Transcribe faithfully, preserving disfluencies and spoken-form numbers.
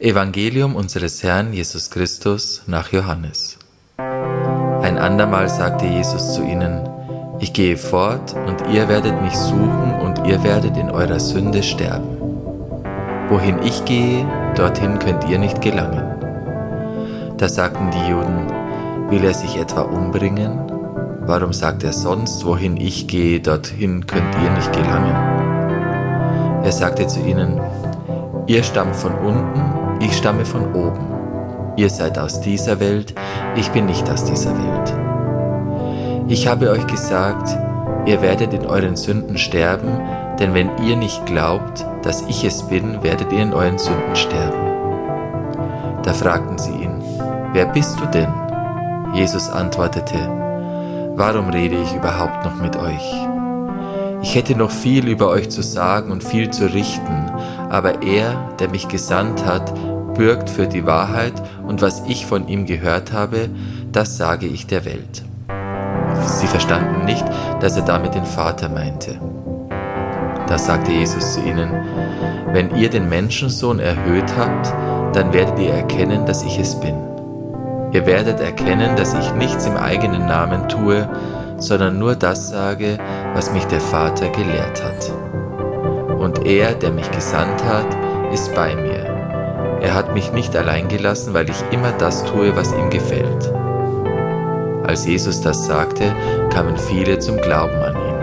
Evangelium unseres Herrn Jesus Christus nach Johannes. Ein andermal sagte Jesus zu ihnen: Ich gehe fort, und ihr werdet mich suchen, und ihr werdet in eurer Sünde sterben. Wohin ich gehe, dorthin könnt ihr nicht gelangen. Da sagten die Juden: Will er sich etwa umbringen? Warum sagt er sonst: Wohin ich gehe, dorthin könnt ihr nicht gelangen? Er sagte zu ihnen: Ihr stammt von unten, ich stamme von oben. Ihr seid aus dieser Welt, ich bin nicht aus dieser Welt. Ich habe euch gesagt, ihr werdet in euren Sünden sterben, denn wenn ihr nicht glaubt, dass ich es bin, werdet ihr in euren Sünden sterben. Da fragten sie ihn: Wer bist du denn? Jesus antwortete: Warum rede ich überhaupt noch mit euch? Ich hätte noch viel über euch zu sagen und viel zu richten, aber er, der mich gesandt hat, bürgt für die Wahrheit, und was ich von ihm gehört habe, das sage ich der Welt. Sie verstanden nicht, dass er damit den Vater meinte. Da sagte Jesus zu ihnen: Wenn ihr den Menschensohn erhöht habt, dann werdet ihr erkennen, dass ich es bin. Ihr werdet erkennen, dass ich nichts im eigenen Namen tue, sondern nur das sage, was mich der Vater gelehrt hat. Und er, der mich gesandt hat, ist bei mir. Er hat mich nicht allein gelassen, weil ich immer das tue, was ihm gefällt. Als Jesus das sagte, kamen viele zum Glauben an ihn.